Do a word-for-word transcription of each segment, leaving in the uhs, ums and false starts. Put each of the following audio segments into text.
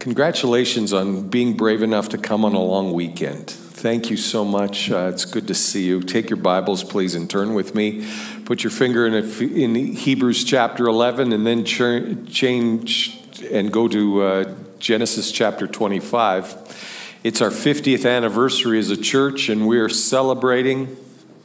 Congratulations on being brave enough to come on a long weekend. Thank you so much. Uh, it's good to see you. Take your Bibles, please, and turn with me. Put your finger in, a, in Hebrews chapter eleven, and then ch- change and go to uh, Genesis chapter twenty-five. It's our fiftieth anniversary as a church, and we're celebrating.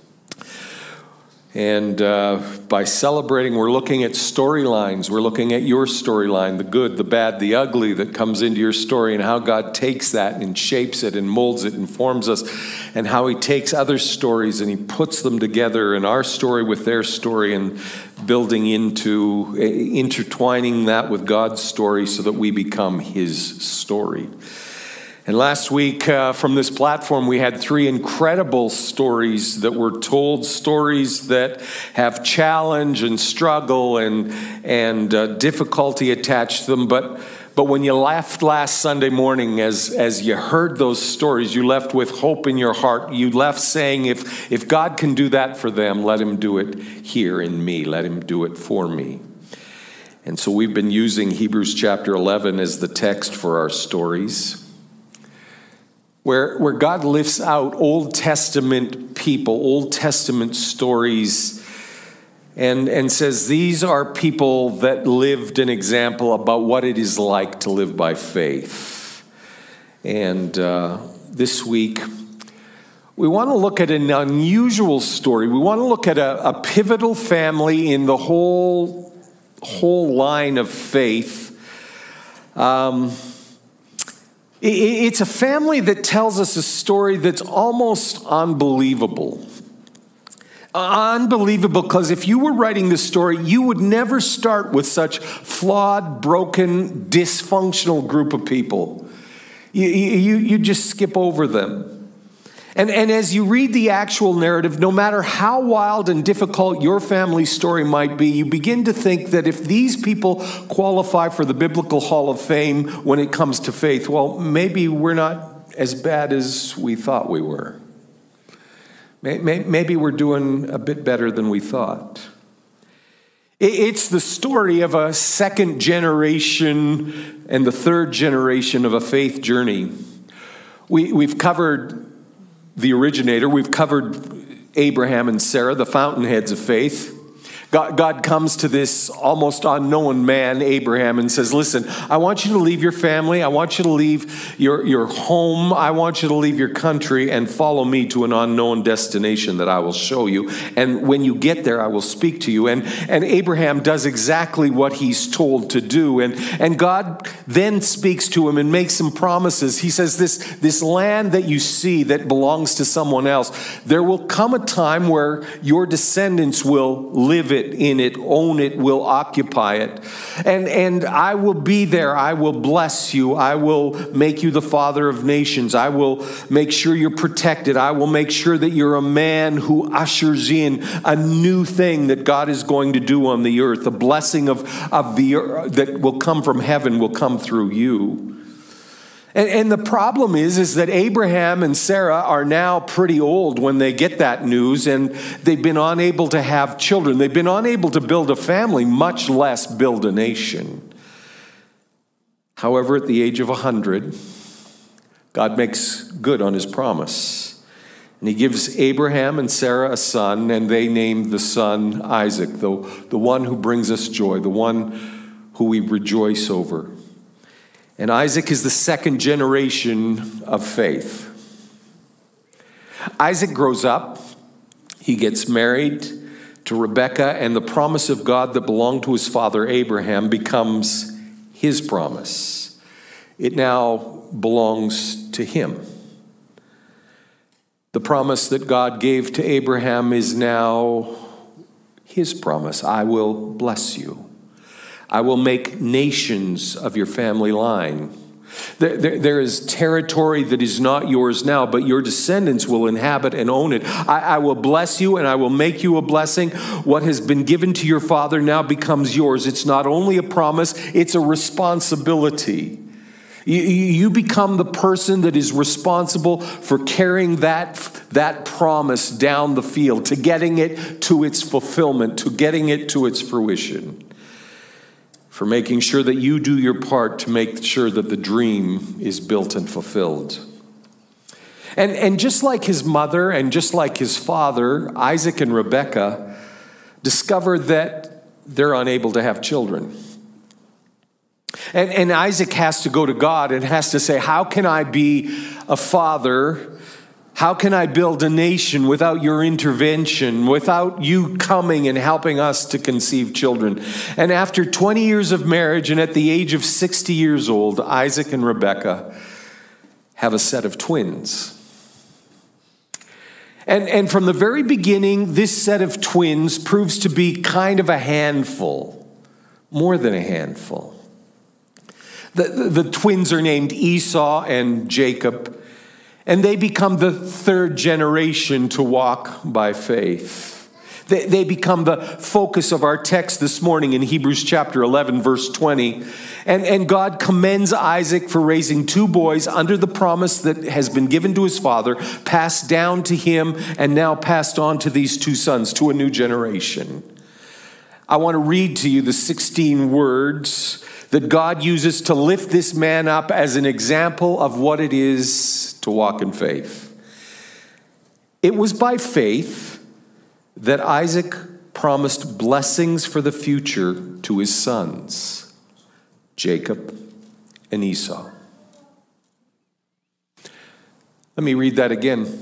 And uh, by celebrating, we're looking at storylines. We're looking at your storyline, the good, the bad, the ugly that comes into your story, and how God takes that and shapes it and molds it and forms us, and how he takes other stories and he puts them together, and our story with their story, and building into, intertwining that with God's story so that we become his story. And last week uh, from this platform, we had three incredible stories that were told, stories that have challenge and struggle and and uh, difficulty attached to them. But but when you left last Sunday morning, as as you heard those stories, you left with hope in your heart. You left saying, if if God can do that for them, let him do it here in me. Let him do it for me. And so we've been using Hebrews chapter eleven as the text for our stories, Where, where God lifts out Old Testament people, Old Testament stories, and, and says these are people that lived an example about what it is like to live by faith. And uh, this week, we want to look at an unusual story. We want to look at a, a pivotal family in the whole, whole line of faith. Um... It's a family that tells us a story that's almost unbelievable. Unbelievable, because if you were writing this story, you would never start with such flawed, broken, dysfunctional group of people. You, you, you just skip over them. And, and as you read the actual narrative, no matter how wild and difficult your family story might be, you begin to think that if these people qualify for the Biblical Hall of Fame when it comes to faith, well, maybe we're not as bad as we thought we were. Maybe we're doing a bit better than we thought. It's the story of a second generation and the third generation of a faith journey. We, we've covered the originator. We've covered Abraham and Sarah, the fountainheads of faith. God, God comes to this almost unknown man, Abraham, and says, listen, I want you to leave your family. I want you to leave your, your home. I want you to leave your country and follow me to an unknown destination that I will show you. And when you get there, I will speak to you. And, and Abraham does exactly what he's told to do. And, and God then speaks to him and makes some promises. He says, this, this land that you see that belongs to someone else, there will come a time where your descendants will live it, in it, own it, will occupy it. And, and I will be there. I will bless you. I will make you the father of nations. I will make sure you're protected. I will make sure that you're a man who ushers in a new thing that God is going to do on the earth. The blessing of, of the earth that will come from heaven will come through you. And, and the problem is, is that Abraham and Sarah are now pretty old when they get that news, and they've been unable to have children. They've been unable to build a family, much less build a nation. However, at the age of one hundred, God makes good on his promise. And he gives Abraham and Sarah a son, and they name the son Isaac, the, the one who brings us joy, the one who we rejoice over. And Isaac is the second generation of faith. Isaac grows up. He gets married to Rebekah, and the promise of God that belonged to his father Abraham becomes his promise. It now belongs to him. The promise that God gave to Abraham is now his promise. I will bless you. I will make nations of your family line. There, there, there is territory that is not yours now, but your descendants will inhabit and own it. I, I will bless you and I will make you a blessing. What has been given to your father now becomes yours. It's not only a promise, it's a responsibility. You, you become the person that is responsible for carrying that, that promise down the field, to getting it to its fulfillment, to getting it to its fruition. for making sure that you do your part to make sure that the dream is built and fulfilled. And, and just like his mother and just like his father, Isaac and Rebekah discover that they're unable to have children. And, and Isaac has to go to God and has to say, how can I be a father? How can I build a nation without your intervention, without you coming and helping us to conceive children? And after twenty years of marriage and at the age of sixty years old, Isaac and Rebekah have a set of twins. And, and from the very beginning, this set of twins proves to be kind of a handful, more than a handful. The, the, the twins are named Esau and Jacob, and they become the third generation to walk by faith. They, they become the focus of our text this morning in Hebrews chapter eleven, verse twenty. And, and God commends Isaac for raising two boys under the promise that has been given to his father, passed down to him, and now passed on to these two sons, to a new generation. I want to read to you the sixteen words that God uses to lift this man up as an example of what it is to walk in faith. It was by faith that Isaac promised blessings for the future to his sons, Jacob and Esau. Let me read that again.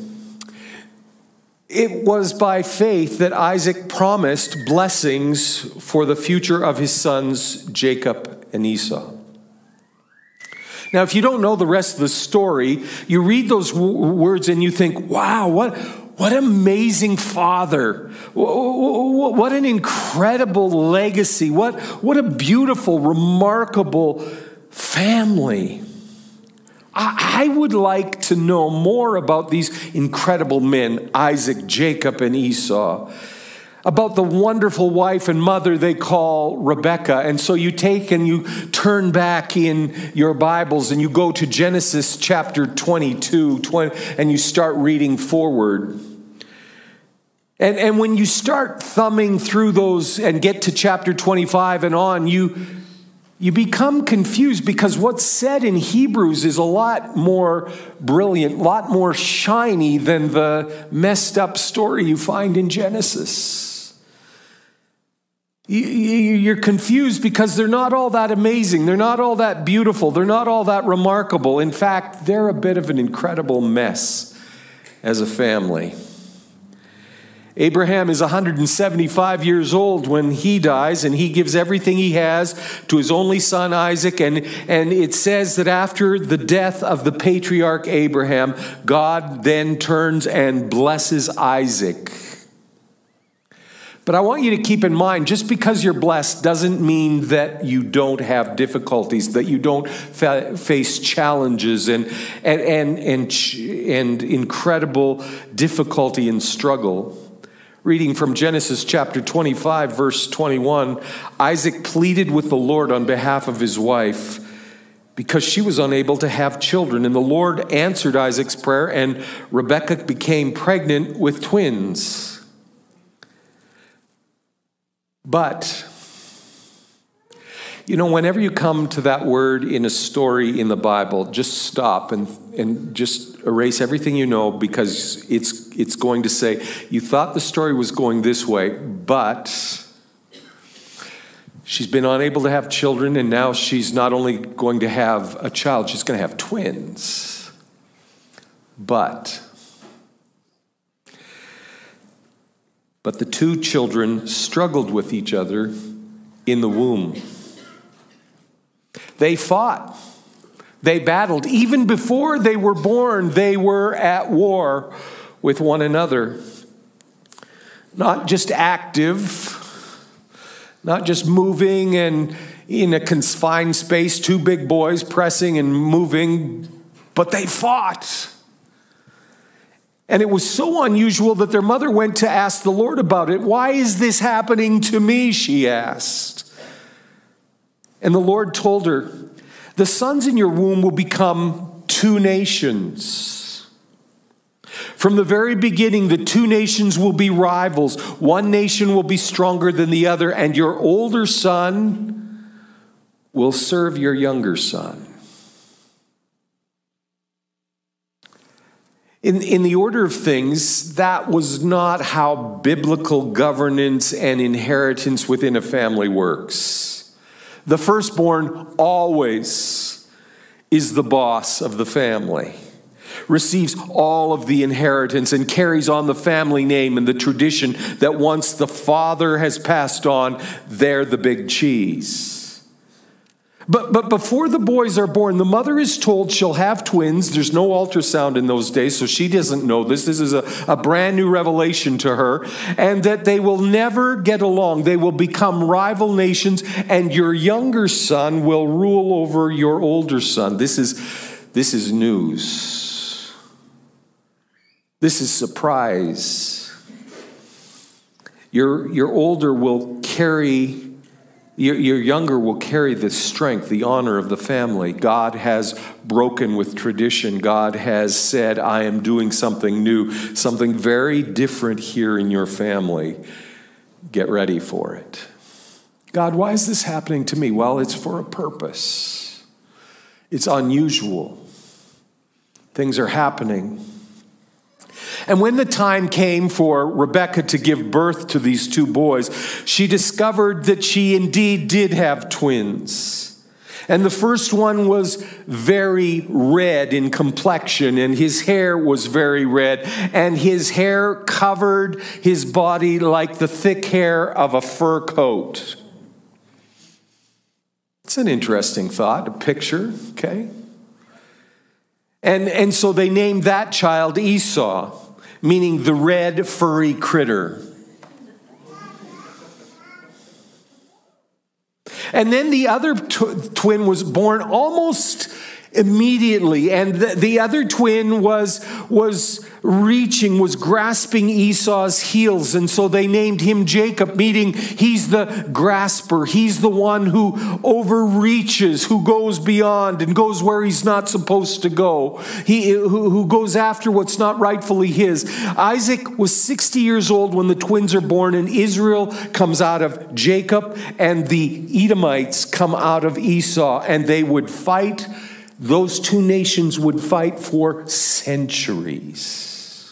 It was by faith that Isaac promised blessings for the future of his sons, Jacob and Esau. Now, if you don't know the rest of the story, you read those w- words and you think, wow, what, what an amazing father. What an incredible legacy. What, what a beautiful, remarkable family. I, I would like to know more about these incredible men, Isaac, Jacob, and Esau. About the wonderful wife and mother they call Rebekah. And so you take and you turn back in your Bibles and you go to Genesis chapter twenty-two, twenty, and you start reading forward. And, and when you start thumbing through those and get to chapter twenty-five and on, you, you become confused because what's said in Hebrews is a lot more brilliant, a lot more shiny than the messed up story you find in Genesis. You're confused because they're not all that amazing. They're not all that beautiful. They're not all that remarkable. In fact, they're a bit of an incredible mess as a family. Abraham is one hundred seventy-five years old when he dies, and he gives everything he has to his only son Isaac. And, and it says that after the death of the patriarch Abraham, God then turns and blesses Isaac. But I want you to keep in mind, just because you're blessed doesn't mean that you don't have difficulties, that you don't fa- face challenges and, and, and, and, and incredible difficulty and struggle. Reading from Genesis chapter twenty-five, verse twenty-one, Isaac pleaded with the Lord on behalf of his wife because she was unable to have children. And the Lord answered Isaac's prayer, and Rebekah became pregnant with twins. But, you know, whenever you come to that word in a story in the Bible, just stop and, and just erase everything you know, because it's, it's going to say, you thought the story was going this way, but she's been unable to have children, and now she's not only going to have a child, she's going to have twins. But... But the two children struggled with each other in the womb. They fought. They battled. Even before they were born, they were at war with one another. Not just active, not just moving and in a confined space, two big boys pressing and moving, but they fought. And it was so unusual that their mother went to ask the Lord about it. Why is this happening to me? She asked. And the Lord told her, the sons in your womb will become two nations. From the very beginning, the two nations will be rivals. One nation will be stronger than the other, and your older son will serve your younger son. In, in the order of things, that was not how biblical governance and inheritance within a family works. The firstborn always is the boss of the family, receives all of the inheritance and carries on the family name and the tradition that once the father has passed on, they're the big cheese. But but before the boys are born, the mother is told she'll have twins. There's no ultrasound in those days, so she doesn't know this. This is a, a brand new revelation to her. And that they will never get along. They will become rival nations, and your younger son will rule over your older son. This is, this is news. This is surprise. Your, your older will carry... Your, your younger will carry the strength, the honor of the family. God has broken with tradition. God has said, I am doing something new, something very different here in your family. Get ready for it. God, why is this happening to me? Well, it's for a purpose. It's unusual. Things are happening. And when the time came for Rebekah to give birth to these two boys, she discovered that she indeed did have twins. And the first one was very red in complexion, and his hair was very red, and his hair covered his body like the thick hair of a fur coat. It's an interesting thought, a picture, okay? And, and so they named that child Esau, meaning the red furry critter. And then the other tw- twin was born almost immediately, and the, the other twin was, was reaching, was grasping Esau's heels, and so they named him Jacob, meaning he's the grasper, he's the one who overreaches, who goes beyond and goes where he's not supposed to go, he who, who goes after what's not rightfully his. Isaac was sixty years old when the twins are born, and Israel comes out of Jacob, and the Edomites come out of Esau, and they would fight. Those two nations would fight for centuries.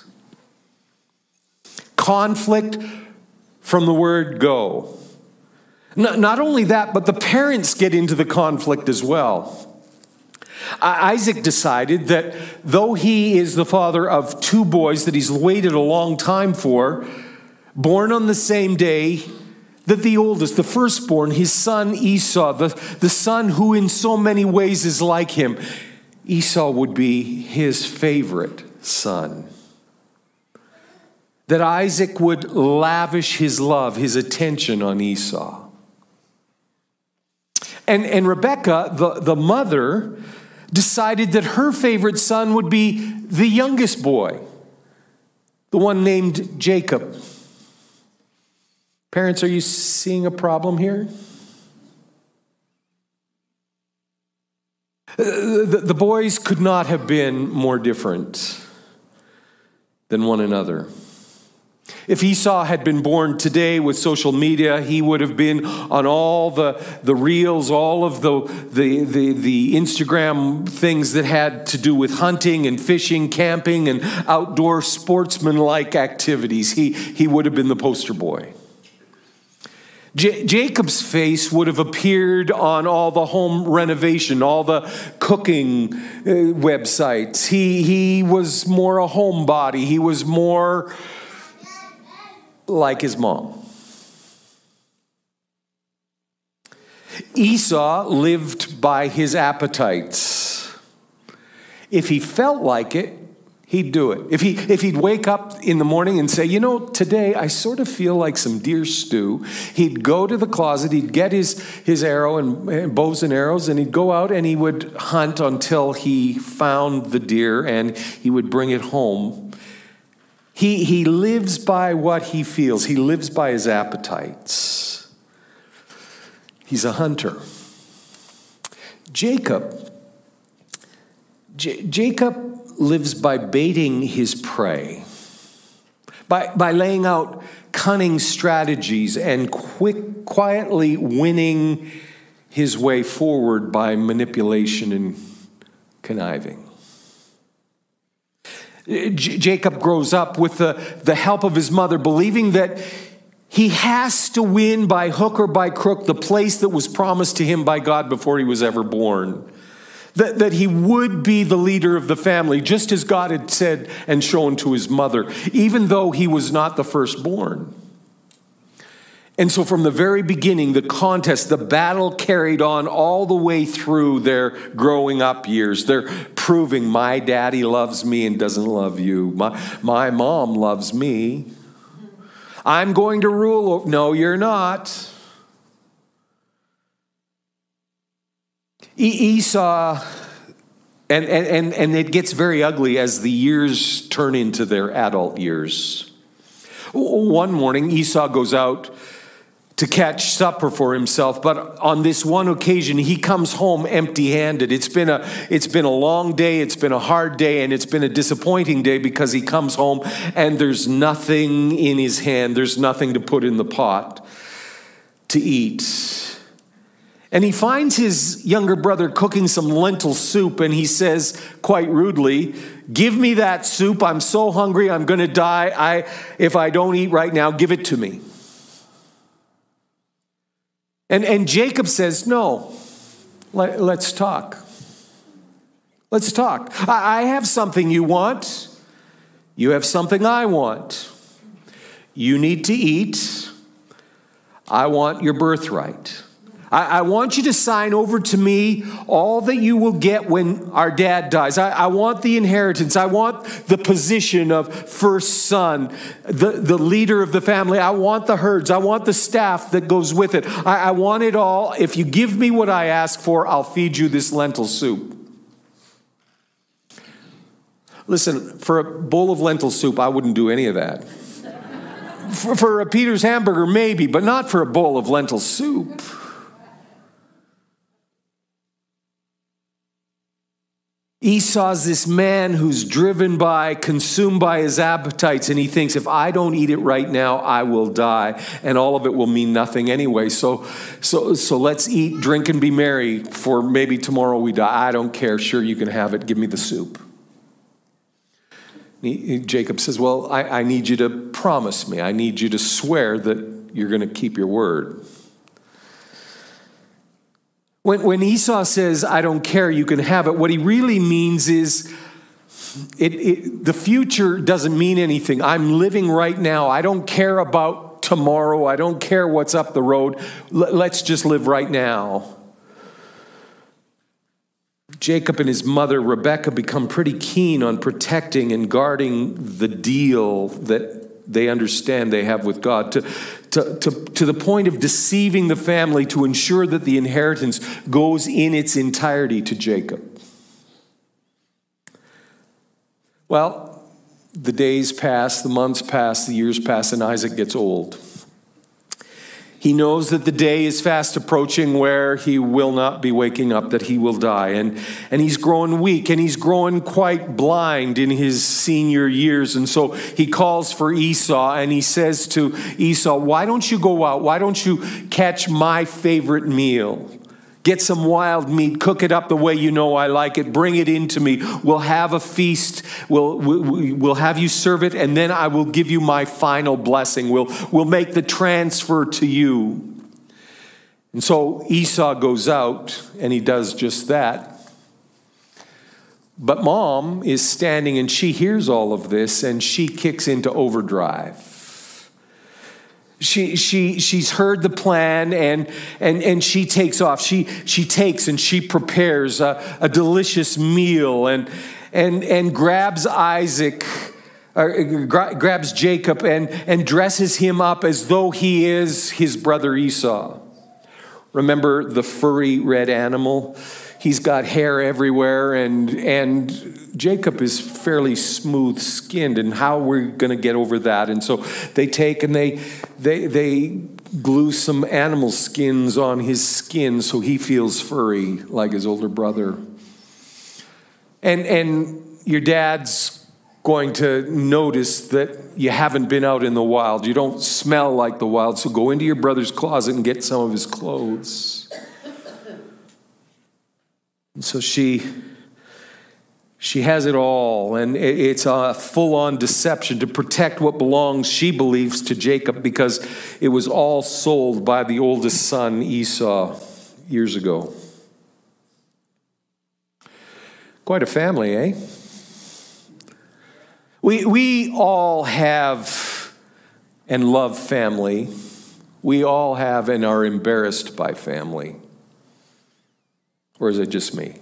Conflict from the word go. Not only that, but the parents get into the conflict as well. Isaac decided that though he is the father of two boys that he's waited a long time for, born on the same day, that the oldest, the firstborn, his son Esau, the, the son who in so many ways is like him, Esau would be his favorite son. That Isaac would lavish his love, his attention on Esau. And, and Rebekah, the, the mother, decided that her favorite son would be the youngest boy, the one named Jacob. Parents, are you seeing a problem here? The, the boys could not have been more different than one another. If Esau had been born today with social media, he would have been on all the, the reels, all of the, the, the, the Instagram things that had to do with hunting and fishing, camping, and outdoor sportsman-like activities. He, he would have been the poster boy. J- Jacob's face would have appeared on all the home renovation, all the cooking uh, websites. He, he was more a homebody. He was more like his mom. Esau lived by his appetites. If he felt like it, he'd do it. If, he, if he'd wake up in the morning and say, you know, today I sort of feel like some deer stew, he'd go to the closet, he'd get his, his arrow and, and bows and arrows, and he'd go out and he would hunt until he found the deer, and he would bring it home. He, he lives by what he feels. He lives by his appetites. He's a hunter. Jacob, J- Jacob lives by baiting his prey, by, by laying out cunning strategies and quick, quietly winning his way forward by manipulation and conniving. J- Jacob grows up with the, the help of his mother, believing that he has to win by hook or by crook the place that was promised to him by God before he was ever born. That, that he would be the leader of the family, just as God had said and shown to his mother, even though he was not the firstborn. And so from the very beginning, the contest, the battle carried on all the way through their growing up years. They're proving my daddy loves me and doesn't love you. My, my mom loves me. I'm going to rule. No, you're not. Esau, and, and, and it gets very ugly as the years turn into their adult years. One morning, Esau goes out to catch supper for himself, but on this one occasion, he comes home empty-handed. It's been a, it's been a long day, it's been a hard day, and it's been a disappointing day because he comes home and there's nothing in his hand. There's nothing to put in the pot to eat. And he finds his younger brother cooking some lentil soup, and he says quite rudely, "Give me that soup. I'm so hungry. I'm going to die. I, if I don't eat right now, give it to me." And, and Jacob says, "No, let, let's talk. Let's talk. I, I have something you want. You have something I want. You need to eat. I want your birthright. I, I want you to sign over to me all that you will get when our dad dies. I, I want the inheritance. I want the position of first son, the, the leader of the family. I want the herds. I want the staff that goes with it. I, I want it all. If you give me what I ask for, I'll feed you this lentil soup." Listen, for a bowl of lentil soup, I wouldn't do any of that. For, for a Peter's hamburger, maybe, but not for a bowl of lentil soup. Esau's this man who's driven by, consumed by his appetites, and he thinks, if I don't eat it right now, I will die, and all of it will mean nothing anyway. So, so, so let's eat, drink, and be merry, for maybe tomorrow we die. I don't care. Sure, you can have it. Give me the soup. He, Jacob says, well, I, I need you to promise me. I need you to swear that you're going to keep your word. When, when Esau says, I don't care, you can have it, what he really means is it, it, the future doesn't mean anything. I'm living right now. I don't care about tomorrow. I don't care what's up the road. L- let's just live right now. Jacob and his mother, Rebekah, become pretty keen on protecting and guarding the deal that they understand they have with God, to, to, to, to the point of deceiving the family to ensure that the inheritance goes in its entirety to Jacob. Well, the days pass, the months pass, the years pass, and Isaac gets old. He knows that the day is fast approaching where he will not be waking up, that he will die. And, and he's growing weak, and he's growing quite blind in his senior years. And so he calls for Esau, and he says to Esau, why don't you go out? Why don't you catch my favorite meal? Get some wild meat, cook it up the way you know I like it, bring it in to me. We'll have a feast, we'll, we'll have you serve it, and then I will give you my final blessing. We'll, we'll make the transfer to you. And so Esau goes out, and he does just that. But mom is standing, and she hears all of this, and she kicks into overdrive. She she she's heard the plan, and and and she takes off. She she takes and she prepares a, a delicious meal, and and and grabs Isaac, or grabs Jacob, and and dresses him up as though he is his brother Esau. Remember the furry red animal? He's got hair everywhere, and and Jacob is fairly smooth-skinned, and how we're going to get over that. And so they take and they they they glue some animal skins on his skin so he feels furry like his older brother. And and your dad's going to notice that you haven't been out in the wild. You don't smell like the wild, so go into your brother's closet and get some of his clothes. And so she, she has it all, and it's a full-on deception to protect what belongs, she believes, to Jacob, because it was all sold by the oldest son, Esau, years ago. Quite a family, eh? We, we all have and love family. We all have and are embarrassed by family. Or is it just me?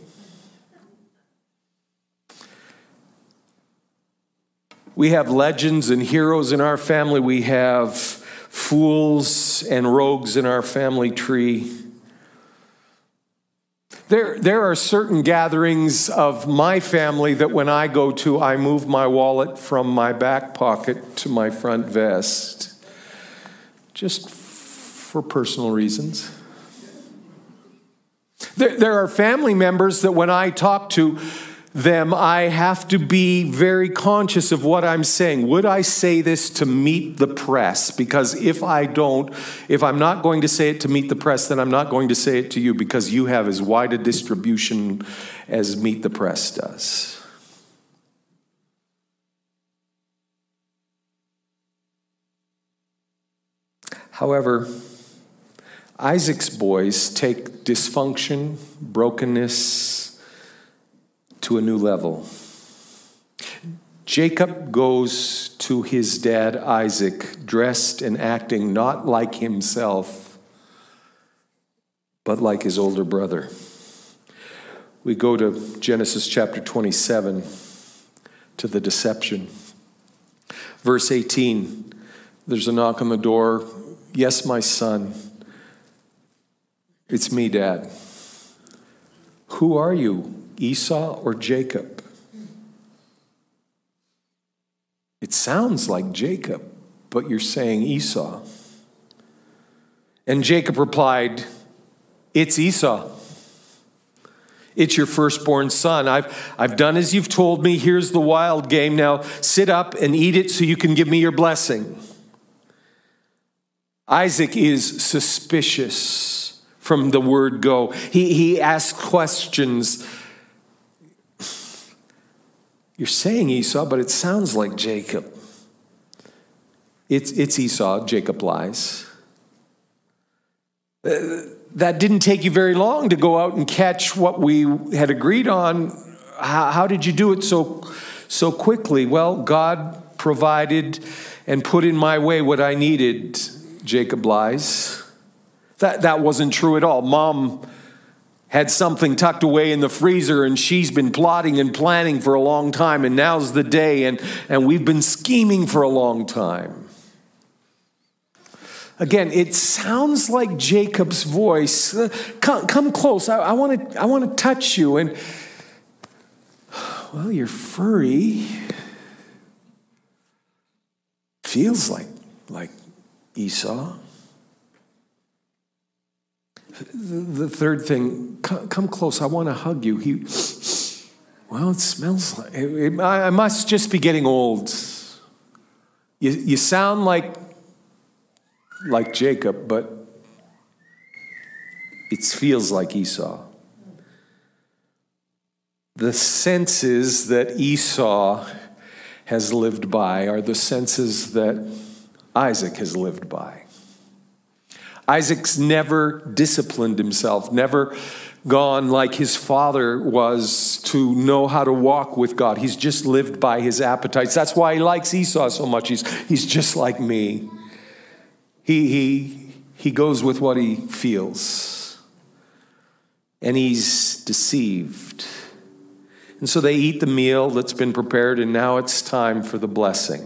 We have legends and heroes in our family. We have fools and rogues in our family tree. There, there are certain gatherings of my family that when I go to, I move my wallet from my back pocket to my front vest, just for personal reasons. There, there are family members that when I talk to them, I have to be very conscious of what I'm saying. Would I say this to meet the press? Because if I don't, if I'm not going to say it to meet the press, then I'm not going to say it to you, because you have as wide a distribution as Meet the Press does. However, Isaac's boys take dysfunction, brokenness to a new level. Jacob goes to his dad Isaac dressed and acting not like himself, but like his older brother. We go to Genesis chapter twenty-seven, to the deception. Verse eighteen, there's a knock on the door. Yes, my son. It's me, Dad. Who are you, Esau or Jacob? It sounds like Jacob, but you're saying Esau. And Jacob replied, it's Esau. It's your firstborn son. I've, I've done as you've told me. Here's the wild game. Now sit up and eat it so you can give me your blessing. Isaac is suspicious from the word go. He, he asks questions. You're saying Esau, but it sounds like Jacob. It's, it's Esau, Jacob lies. Uh, that didn't take you very long to go out and catch what we had agreed on. How, how did you do it so, so quickly? Well, God provided and put in my way what I needed, Jacob lies. That, that wasn't true at all. Mom had something tucked away in the freezer, and she's been plotting and planning for a long time, and now's the day, and, and we've been scheming for a long time. Again, it sounds like Jacob's voice. Come, come close. I, I want to I want to touch you. And, well, you're furry. Feels like, like Esau. The third thing, come close. I want to hug you. He, well, it smells like, it, I must just be getting old. You, you sound like, like Jacob, but it feels like Esau. The senses that Esau has lived by are the senses that Isaac has lived by. Isaac's never disciplined himself, never gone like his father was to know how to walk with God. He's just lived by his appetites. That's why he likes Esau so much. He's, he's just like me. He, he, he goes with what he feels. And he's deceived. And so they eat the meal that's been prepared, and now it's time for the blessing.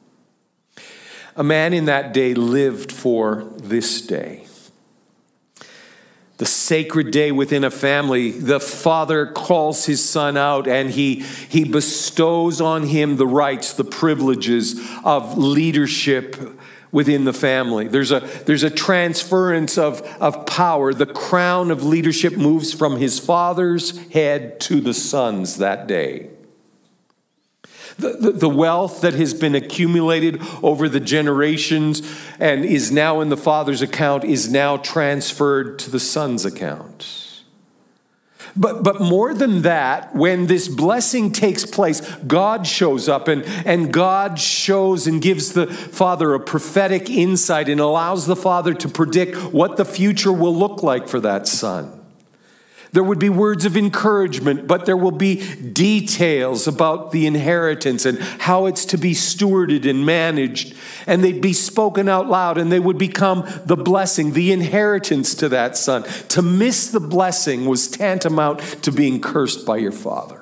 A man in that day lived for this day. The sacred day within a family. The father calls his son out, and he, he bestows on him the rights, the privileges of leadership within the family. There's a, there's a transference of, of power. The crown of leadership moves from his father's head to the son's that day. The, the, the wealth that has been accumulated over the generations and is now in the father's account is now transferred to the son's account. But, but more than that, when this blessing takes place, God shows up and, and God shows and gives the father a prophetic insight and allows the father to predict what the future will look like for that son. There would be words of encouragement, but there will be details about the inheritance and how it's to be stewarded and managed. And they'd be spoken out loud, and they would become the blessing, the inheritance to that son. To miss the blessing was tantamount to being cursed by your father.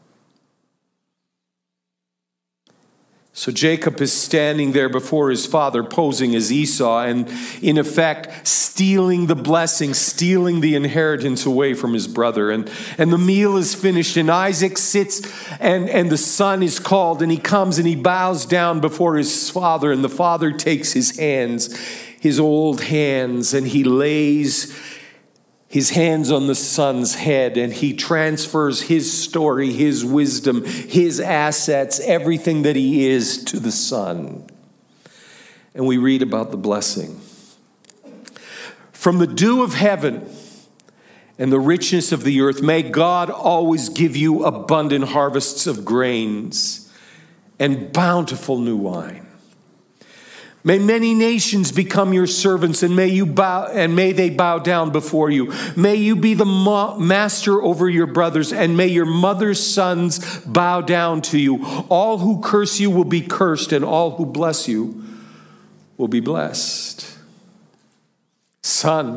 So Jacob is standing there before his father, posing as Esau, and in effect, stealing the blessing, stealing the inheritance away from his brother. And, and the meal is finished, and Isaac sits, and, and the son is called, and he comes and he bows down before his father, and the father takes his hands, his old hands, and he lays his hands on the son's head, and he transfers his story, his wisdom, his assets, everything that he is to the son. And we read about the blessing. From the dew of heaven and the richness of the earth, may God always give you abundant harvests of grains and bountiful new wine. May many nations become your servants, and may you bow, and may they bow down before you. May you be the ma- master over your brothers, and may your mother's sons bow down to you. All who curse you will be cursed, and all who bless you will be blessed. Son,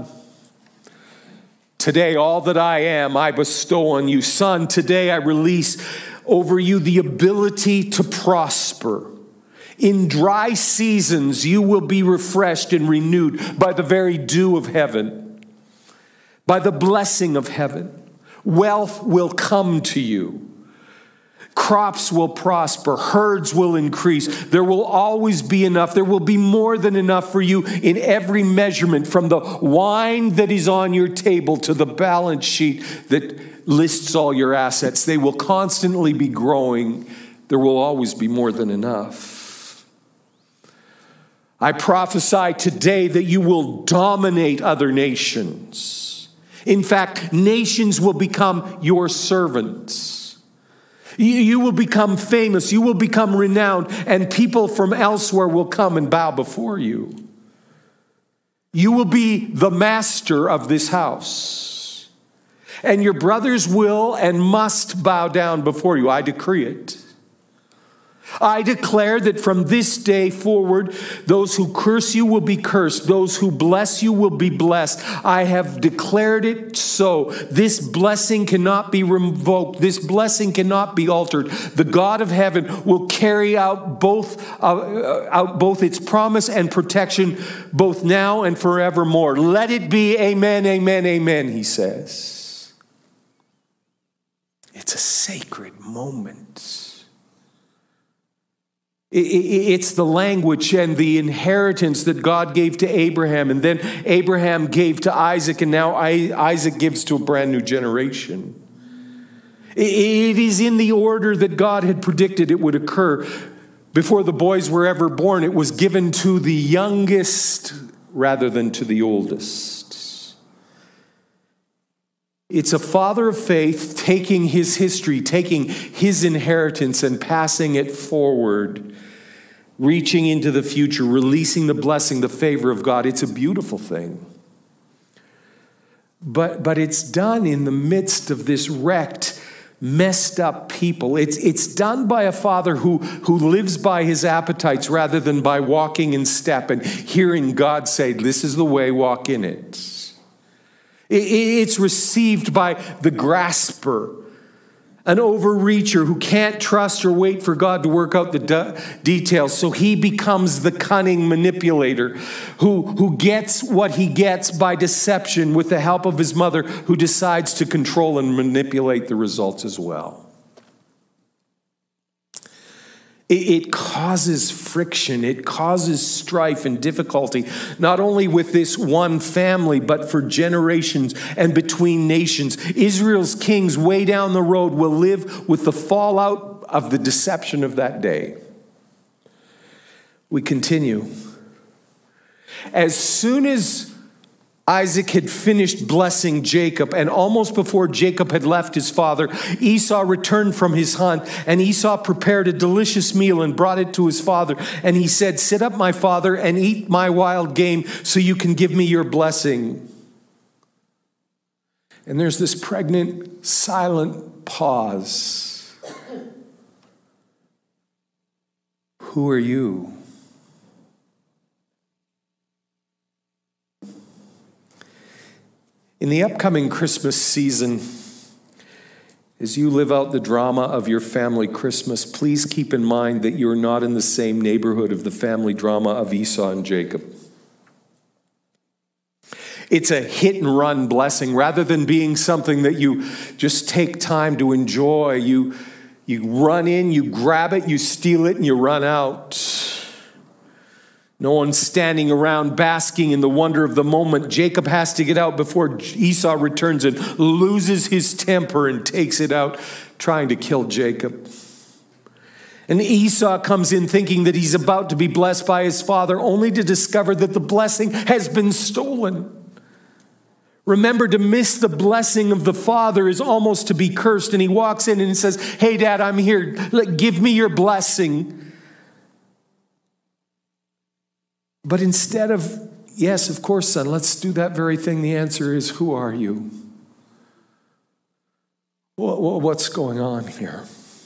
today all that I am I bestow on you. Son, today I release over you the ability to prosper. In dry seasons, you will be refreshed and renewed by the very dew of heaven, by the blessing of heaven. Wealth will come to you. Crops will prosper. Herds will increase. There will always be enough. There will be more than enough for you in every measurement, from the wine that is on your table to the balance sheet that lists all your assets. They will constantly be growing. There will always be more than enough. I prophesy today that you will dominate other nations. In fact, nations will become your servants. You will become famous. You will become renowned, and people from elsewhere will come and bow before you. You will be the master of this house, and your brothers will and must bow down before you. I decree it. I declare that from this day forward, those who curse you will be cursed. Those who bless you will be blessed. I have declared it so. This blessing cannot be revoked. This blessing cannot be altered. The God of heaven will carry out both, uh, out both its promise and protection, both now and forevermore. Let it be, amen, amen, amen, he says. It's a sacred moment. It's the language and the inheritance that God gave to Abraham, and then Abraham gave to Isaac, and now Isaac gives to a brand new generation. It is in the order that God had predicted it would occur. Before the boys were ever born, it was given to the youngest rather than to the oldest. It's a father of faith taking his history, taking his inheritance and passing it forward, reaching into the future, releasing the blessing, the favor of God. It's a beautiful thing. But, but it's done in the midst of this wrecked, messed up people. It's, it's done by a father who, who lives by his appetites rather than by walking in step and hearing God say, this is the way, walk in it. It's received by the grasper, an overreacher who can't trust or wait for God to work out the de- details. So he becomes the cunning manipulator who, who gets what he gets by deception with the help of his mother, who decides to control and manipulate the results as well. It causes friction. It causes strife and difficulty, not only with this one family, but for generations and between nations. Israel's kings way down the road will live with the fallout of the deception of that day. We continue. As soon as Isaac had finished blessing Jacob, and almost before Jacob had left his father, Esau returned from his hunt, and Esau prepared a delicious meal and brought it to his father. And he said, "Sit up, my father, and eat my wild game so you can give me your blessing." And there's this pregnant, silent pause. Who are you? In the upcoming Christmas season, as you live out the drama of your family Christmas, please keep in mind that you're not in the same neighborhood of the family drama of Esau and Jacob. It's a hit and run blessing rather than being something that you just take time to enjoy. You, you run in, you grab it, you steal it, and you run out. No one's standing around basking in the wonder of the moment. Jacob has to get out before Esau returns and loses his temper and takes it out trying to kill Jacob. And Esau comes in thinking that he's about to be blessed by his father, only to discover that the blessing has been stolen. Remember, to miss the blessing of the father is almost to be cursed. And he walks in and he says, "Hey, Dad, I'm here. Give me your blessing." But instead of, "Yes, of course, son, let's do that very thing," the answer is, "Who are you? What's going on here?"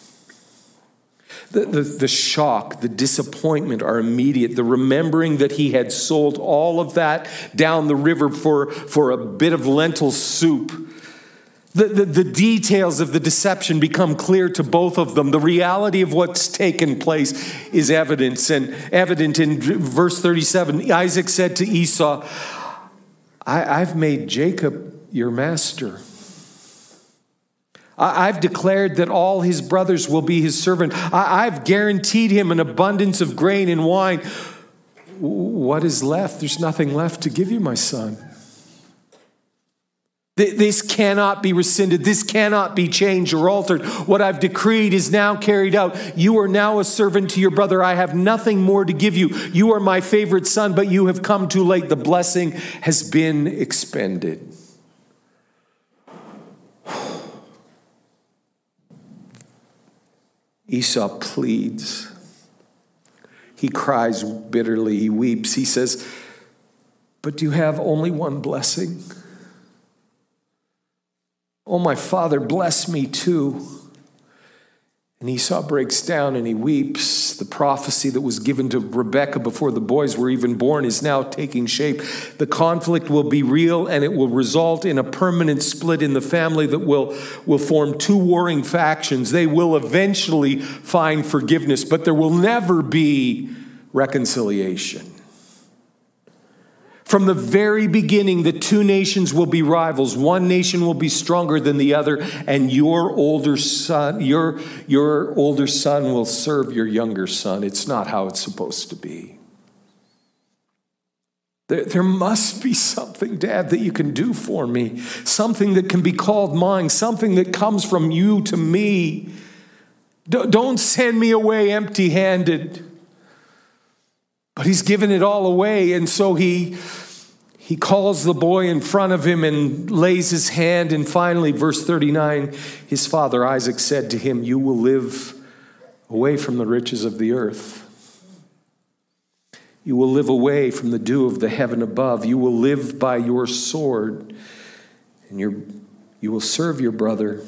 The, the, the shock, the disappointment are immediate. The remembering that he had sold all of that down the river for, for a bit of lentil soup. The, the, the details of the deception become clear to both of them. The reality of what's taken place is evidence, and evident in verse thirty-seven. Isaac said to Esau, I, I've made Jacob your master. I, I've declared that all his brothers will be his servant. I, I've guaranteed him an abundance of grain and wine. What is left? There's nothing left to give you, my son. This cannot be rescinded. This cannot be changed or altered. What I've decreed is now carried out. You are now a servant to your brother. I have nothing more to give you. You are my favorite son, but you have come too late. The blessing has been expended. Esau pleads. He cries bitterly. He weeps. He says, "But do you have only one blessing? Oh, my father, bless me too." And Esau breaks down and he weeps. The prophecy that was given to Rebekah before the boys were even born is now taking shape. The conflict will be real, and it will result in a permanent split in the family that will, will form two warring factions. They will eventually find forgiveness, but there will never be reconciliation. From the very beginning, the two nations will be rivals. One nation will be stronger than the other, and your older son, your, your older son will serve your younger son. It's not how it's supposed to be. There, there must be something, Dad, that you can do for me. Something that can be called mine. Something that comes from you to me. D- don't send me away empty-handed. But he's given it all away, and so he, he calls the boy in front of him and lays his hand, and finally, verse thirty-nine, his father Isaac said to him, "You will live away from the riches of the earth. You will live away from the dew of the heaven above. You will live by your sword, and your, you will serve your brother.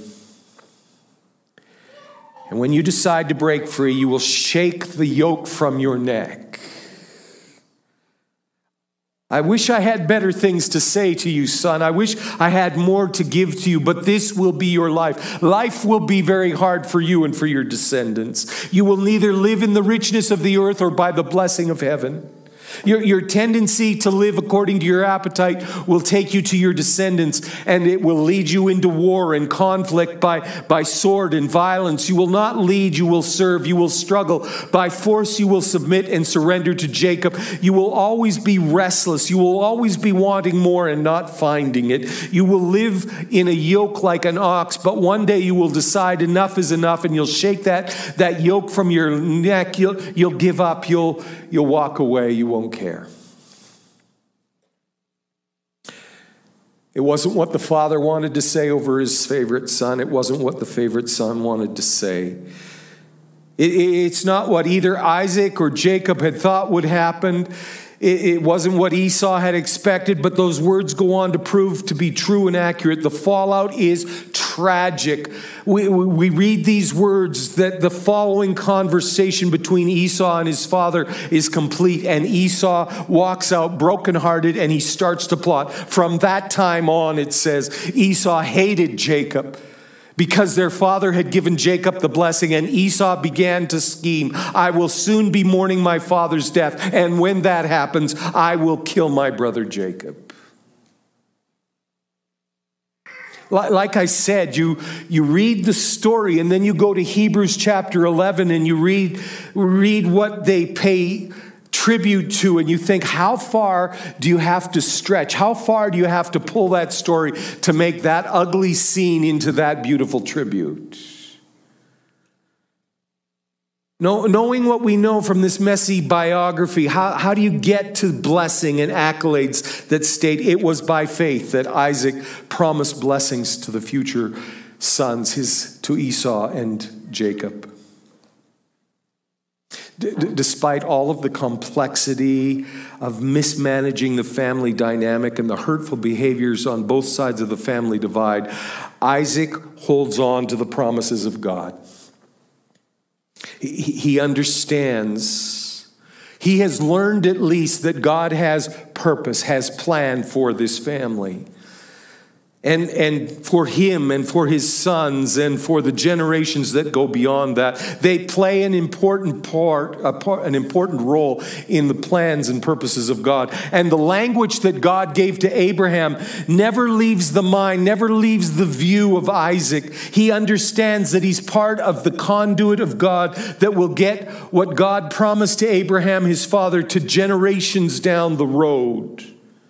And when you decide to break free, you will shake the yoke from your neck." I wish I had better things to say to you, son. I wish I had more to give to you, but this will be your life. Life will be very hard for you and for your descendants. You will neither live in the richness of the earth or by the blessing of heaven. Your, your tendency to live according to your appetite will take you to your descendants, and it will lead you into war and conflict by, by sword and violence. You will not lead, you will serve, you will struggle. By force you will submit and surrender to Jacob. You will always be restless. You will always be wanting more and not finding it. You will live in a yoke like an ox, but one day you will decide enough is enough, and you'll shake that, that yoke from your neck. You'll, you'll give up. You'll, you'll walk away. You won't care. It wasn't what the father wanted to say over his favorite son. It wasn't what the favorite son wanted to say. It, it's not what either Isaac or Jacob had thought would happen. It, it wasn't what Esau had expected, but those words go on to prove to be true and accurate. The fallout is tragic. We, we read these words that the following conversation between Esau and his father is complete, and Esau walks out brokenhearted and he starts to plot. From that time on, it says, Esau hated Jacob because their father had given Jacob the blessing, and Esau began to scheme. I will soon be mourning my father's death, and when that happens, I will kill my brother Jacob. Like I said, you, you read the story and then you go to Hebrews chapter eleven and you read, read what they pay tribute to, and you think, how far do you have to stretch? How far do you have to pull that story to make that ugly scene into that beautiful tribute? Knowing what we know from this messy biography, how, how do you get to blessing and accolades that state it was by faith that Isaac promised blessings to the future sons, his to Esau and Jacob? D- despite all of the complexity of mismanaging the family dynamic and the hurtful behaviors on both sides of the family divide, Isaac holds on to the promises of God. He understands, he has learned at least that God has purpose, has plan for this family. And, and for him and for his sons and for the generations that go beyond that, they play an important part, a part, an important role in the plans and purposes of God. And the language that God gave to Abraham never leaves the mind, never leaves the view of Isaac. He understands that he's part of the conduit of God that will get what God promised to Abraham, his father, to generations down the road.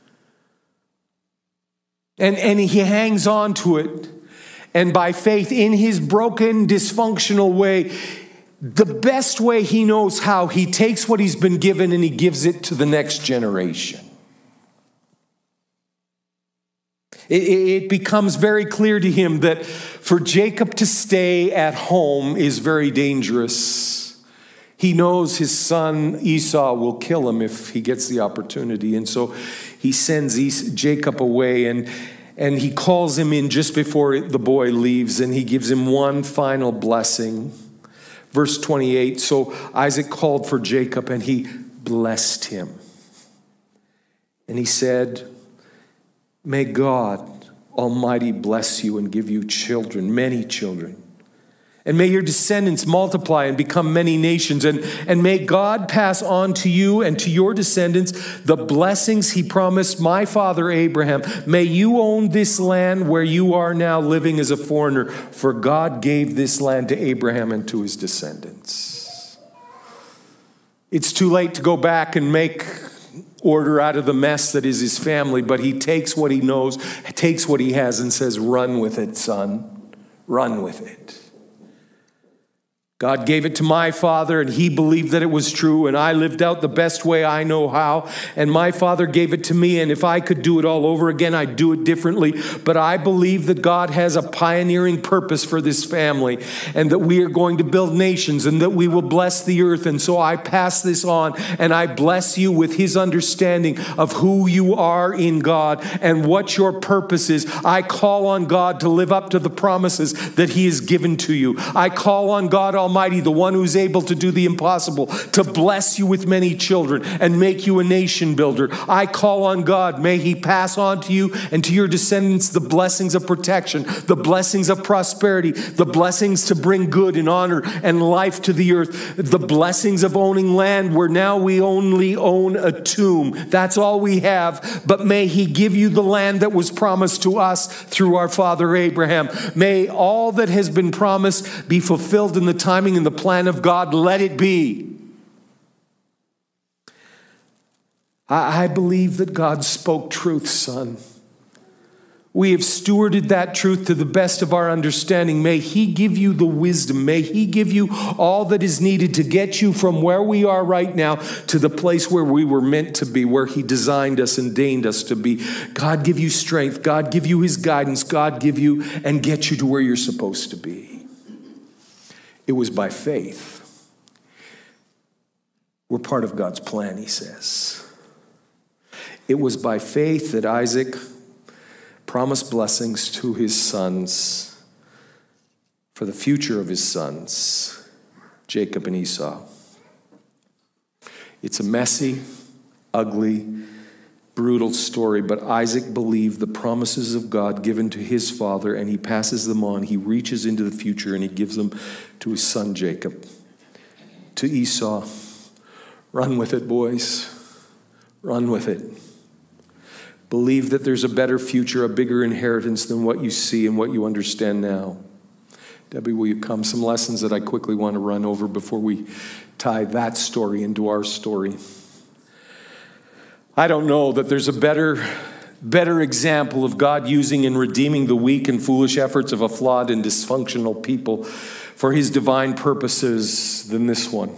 And, and he hangs on to it. And by faith, in his broken, dysfunctional way, the best way he knows how, he takes what he's been given and he gives it to the next generation. It, it becomes very clear to him that for Jacob to stay at home is very dangerous. He knows his son Esau will kill him if he gets the opportunity. And so he sends Esau, Jacob away, and, and he calls him in just before the boy leaves, and he gives him one final blessing. Verse twenty-eight, so Isaac called for Jacob and he blessed him. And he said, may God Almighty bless you and give you children, many children. And may your descendants multiply and become many nations. And, and may God pass on to you and to your descendants the blessings he promised my father Abraham. May you own this land where you are now living as a foreigner, for God gave this land to Abraham and to his descendants. It's too late to go back and make order out of the mess that is his family, but he takes what he knows, takes what he has, and says, run with it, son. Run with it. God gave it to my father, and he believed that it was true, and I lived out the best way I know how, and my father gave it to me, and if I could do it all over again, I'd do it differently. But I believe that God has a pioneering purpose for this family, and that we are going to build nations, and that we will bless the earth. And so I pass this on, and I bless you with his understanding of who you are in God and what your purpose is. I call on God to live up to the promises that he has given to you. I call on God Almighty, Almighty, the one who's able to do the impossible, to bless you with many children and make you a nation builder. I call on God. May he pass on to you and to your descendants the blessings of protection, the blessings of prosperity, the blessings to bring good and honor and life to the earth, the blessings of owning land where now we only own a tomb. That's all we have. But may he give you the land that was promised to us through our father Abraham. May all that has been promised be fulfilled in the time in the plan of God. Let it be. I, I believe that God spoke truth, son, We have stewarded that truth to the best of our understanding. May He give you the wisdom. May He give you all that is needed to get you from where we are right now to the place where we were meant to be, where He designed us and deigned us to be. God give you strength. God give you His guidance. God give you and get you to where you're supposed to be. It was by faith. We're part of God's plan, he says. It was by faith that Isaac promised blessings to his sons for the future of his sons, Jacob and Esau. It's a messy, ugly, brutal story, but Isaac believed the promises of God given to his father, and he passes them on. He reaches into the future and he gives them to his son Jacob. To Esau, run with it, boys. Run with it. Believe that there's a better future, a bigger inheritance than what you see and what you understand now. Debbie, will you come? Some lessons that I quickly want to run over before we tie that story into our story. I don't know that there's a better, better example of God using and redeeming the weak and foolish efforts of a flawed and dysfunctional people for His divine purposes than this one.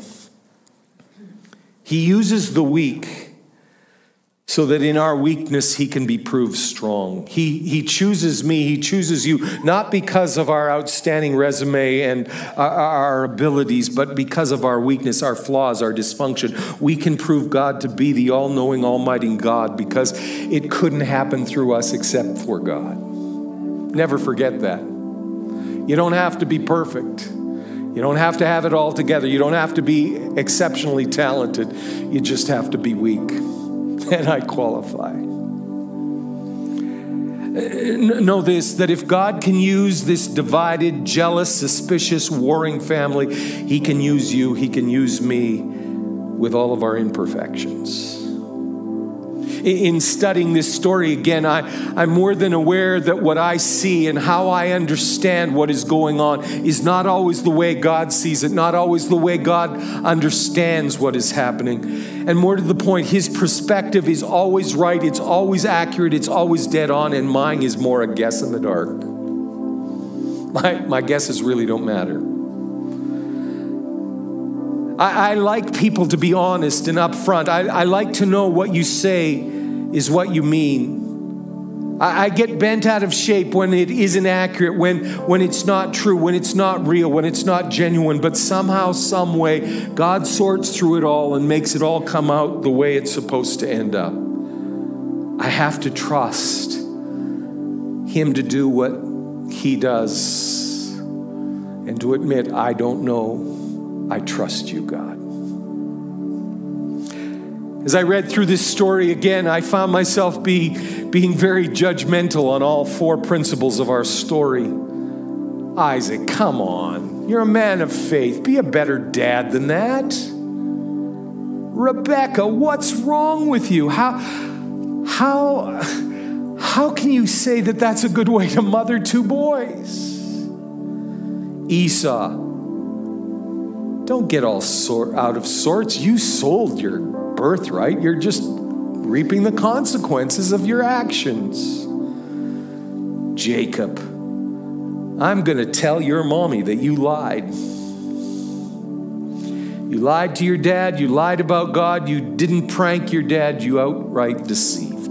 He uses the weak so that in our weakness, He can be proved strong. He, he chooses me, He chooses you, not because of our outstanding resume and our, our abilities, but because of our weakness, our flaws, our dysfunction. We can prove God to be the all-knowing, almighty God because it couldn't happen through us except for God. Never forget that. You don't have to be perfect. You don't have to have it all together. You don't have to be exceptionally talented. You just have to be weak. And I qualify. Know this, that if God can use this divided, jealous, suspicious, warring family, He can use you, He can use me with all of our imperfections. In studying this story again, I, I'm more than aware that what I see and how I understand what is going on is not always the way God sees it, not always the way God understands what is happening. And more to the point, His perspective is always right, it's always accurate, it's always dead on, and mine is more a guess in the dark. My, my guesses really don't matter. I, I like people to be honest and upfront. I, I like to know what you say is what you mean. I, I get bent out of shape when it isn't accurate, when, when it's not true, when it's not real, when it's not genuine. But somehow, some way, God sorts through it all and makes it all come out the way it's supposed to end up. I have to trust Him to do what He does and to admit, I don't know. I trust you, God. As I read through this story again, I found myself be, being very judgmental on all four principles of our story. Isaac, come on. You're a man of faith. Be a better dad than that. Rebecca, what's wrong with you? How, how, how can you say that that's a good way to mother two boys? Esau, don't get all sort out of sorts. You sold your birthright. You're just reaping the consequences of your actions. Jacob, I'm going to tell your mommy that you lied. You lied to your dad. You lied about God. You didn't prank your dad. You outright deceived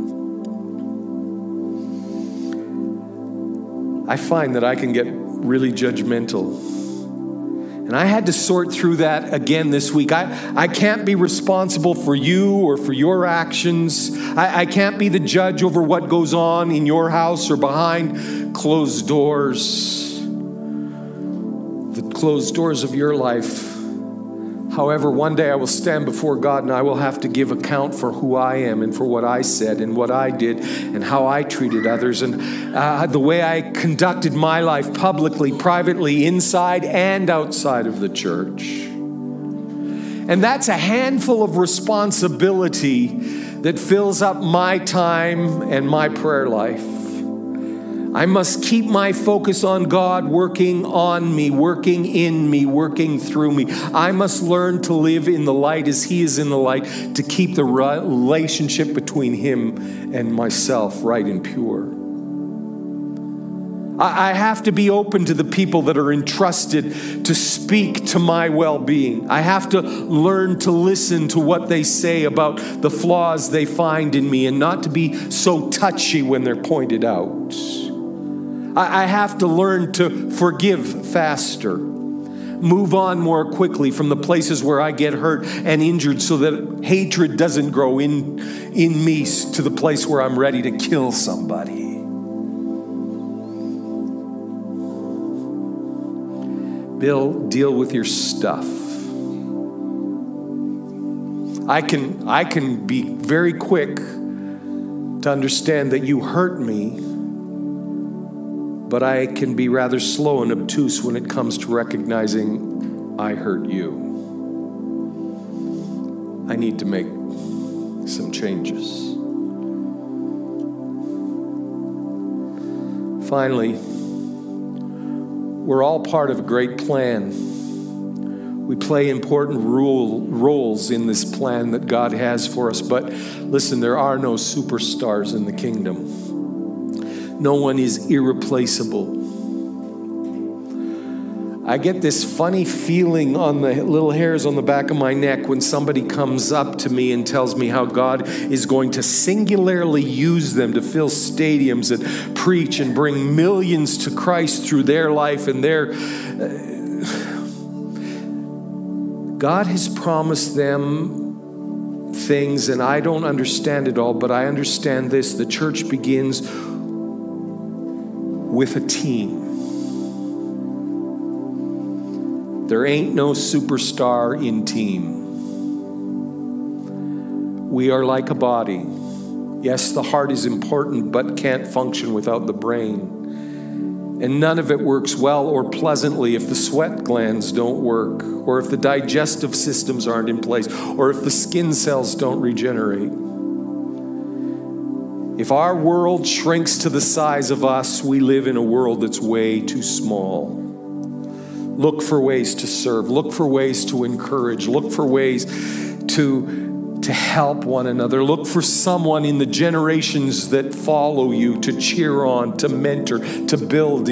him. I find that I can get really judgmental. And I had to sort through that again this week. I, I can't be responsible for you or for your actions. I, I can't be the judge over what goes on in your house or behind closed doors. The closed doors of your life. However, one day I will stand before God and I will have to give account for who I am and for what I said and what I did and how I treated others and uh, the way I conducted my life publicly, privately, inside and outside of the church. And that's a handful of responsibility that fills up my time and my prayer life. I must keep my focus on God working on me, working in me, working through me. I must learn to live in the light as He is in the light, to keep the relationship between Him and myself right and pure. I have to be open to the people that are entrusted to speak to my well-being. I have to learn to listen to what they say about the flaws they find in me and not to be so touchy when they're pointed out. I have to learn to forgive faster, move on more quickly from the places where I get hurt and injured so that hatred doesn't grow in, in me to the place where I'm ready to kill somebody. Bill, deal with your stuff. I can, I can be very quick to understand that you hurt me, but I can be rather slow and obtuse when it comes to recognizing I hurt you. I need to make some changes. Finally, we're all part of a great plan. We play important rule, roles in this plan that God has for us. But listen, there are no superstars in the kingdom. No one is irreplaceable. I get this funny feeling on the little hairs on the back of my neck when somebody comes up to me and tells me how God is going to singularly use them to fill stadiums and preach and bring millions to Christ through their life and their... God has promised them things, and I don't understand it all, but I understand this. The church begins with a team. There ain't no superstar in team. We are like a body. Yes, the heart is important, but can't function without the brain. And none of it works well or pleasantly if the sweat glands don't work, or if the digestive systems aren't in place, or if the skin cells don't regenerate. If our world shrinks to the size of us, we live in a world that's way too small. Look for ways to serve. Look for ways to encourage. Look for ways to, to help one another. Look for someone in the generations that follow you to cheer on, to mentor, to build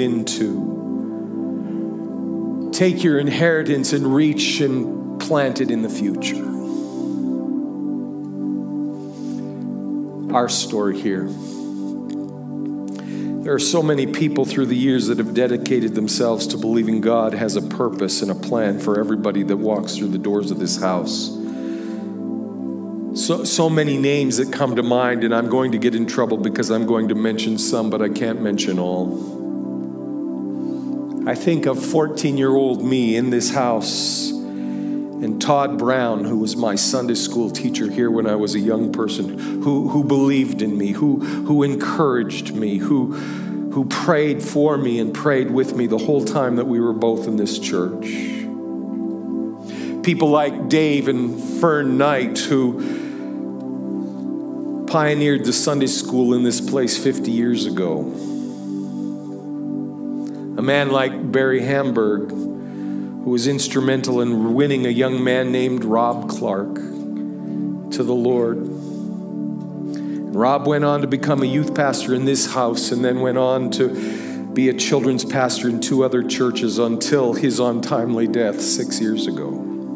into. Take your inheritance and reach and plant it in the future. Our story here. There are so many people through the years that have dedicated themselves to believing God has a purpose and a plan for everybody that walks through the doors of this house. So, so many names that come to mind, and I'm going to get in trouble because I'm going to mention some, but I can't mention all. I think of fourteen-year-old me in this house, and Todd Brown, who was my Sunday school teacher here when I was a young person, who, who believed in me, who, who encouraged me, who, who prayed for me and prayed with me the whole time that we were both in this church. People like Dave and Fern Knight, who pioneered the Sunday school in this place fifty years ago. A man like Barry Hamburg, who was instrumental in winning a young man named Rob Clark to the Lord. Rob went on to become a youth pastor in this house and then went on to be a children's pastor in two other churches until his untimely death six years ago.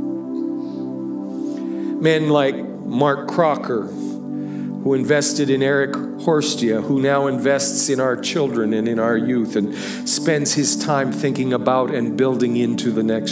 Men like Mark Crocker, who invested in Eric Horstia, who now invests in our children and in our youth and spends his time thinking about and building into the next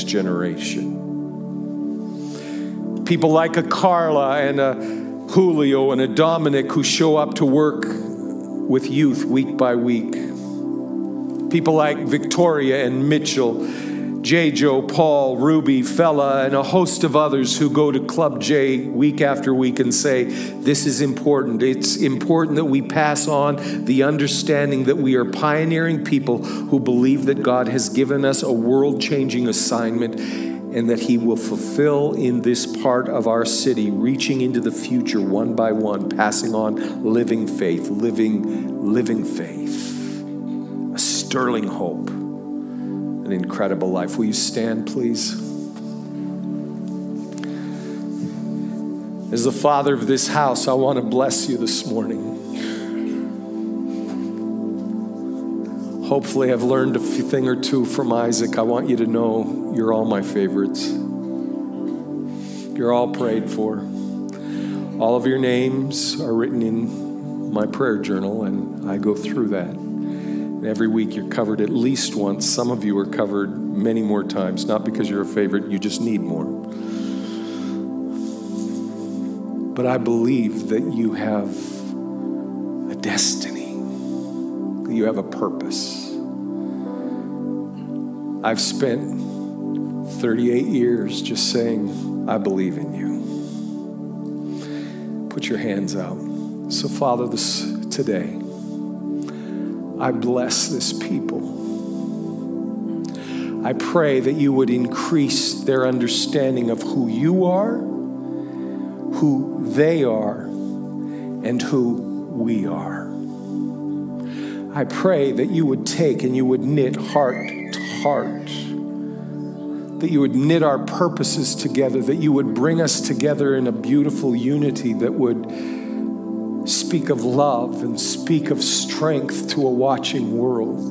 generation. People like a Carla and a Julio and a Dominic who show up to work with youth week by week. People like Victoria and Mitchell, J. Joe, Paul, Ruby, Fella, and a host of others who go to Club J week after week and say, this is important. It's important that we pass on the understanding that we are pioneering people who believe that God has given us a world-changing assignment and that he will fulfill in this part of our city, reaching into the future one by one, passing on living faith, living, living faith, a sterling hope. An incredible life. Will you stand, please? As the father of this house, I want to bless you this morning. Hopefully I've learned a few thing or two from Isaac. I want you to know you're all my favorites. You're all prayed for. All of your names are written in my prayer journal, and I go through that. And every week you're covered at least once. Some of you are covered many more times, not because you're a favorite, you just need more. But I believe that you have a destiny, that you have a purpose. I've spent thirty-eight years just saying, I believe in you. Put your hands out. So Father, this today, I bless this people. I pray that you would increase their understanding of who you are, who they are, and who we are. I pray that you would take and you would knit heart to heart, that you would knit our purposes together, that you would bring us together in a beautiful unity that would speak of love and speak of strength to a watching world.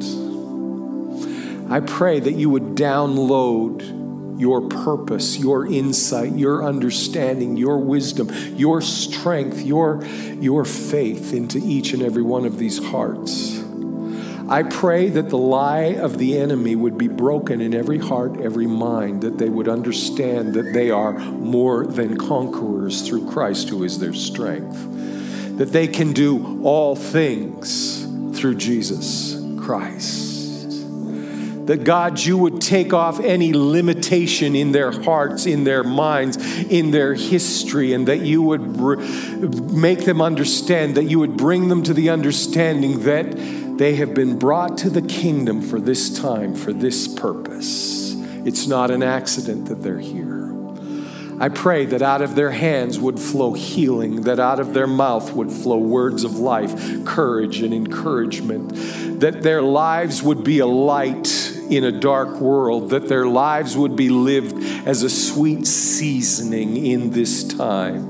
I pray that you would download your purpose, your insight, your understanding, your wisdom, your strength, your, your faith into each and every one of these hearts. I pray that the lie of the enemy would be broken in every heart, every mind, that they would understand that they are more than conquerors through Christ, who is their strength, that they can do all things through Jesus Christ. That God, you would take off any limitation in their hearts, in their minds, in their history, and that you would re- make them understand, that you would bring them to the understanding that they have been brought to the kingdom for this time, for this purpose. It's not an accident that they're here. I pray that out of their hands would flow healing, that out of their mouth would flow words of life, courage and encouragement, that their lives would be a light in a dark world, that their lives would be lived as a sweet seasoning in this time.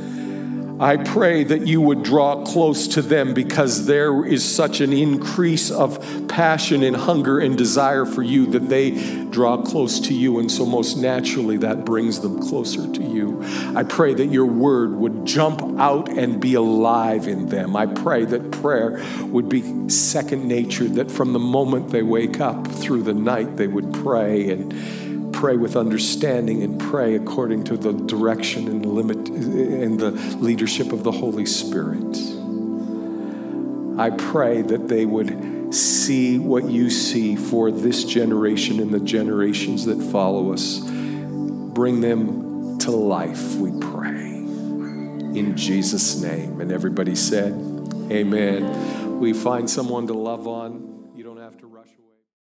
I pray that you would draw close to them, because there is such an increase of passion and hunger and desire for you that they draw close to you, and so most naturally that brings them closer to you. I pray that your word would jump out and be alive in them. I pray that prayer would be second nature, that from the moment they wake up through the night they would pray, and pray with understanding, and pray according to the direction and limit and the leadership of the Holy Spirit. I pray that they would see what you see for this generation and the generations that follow us. Bring them to life, we pray. In Jesus' name. And everybody said, amen. We find someone to love on. You don't have to rush away.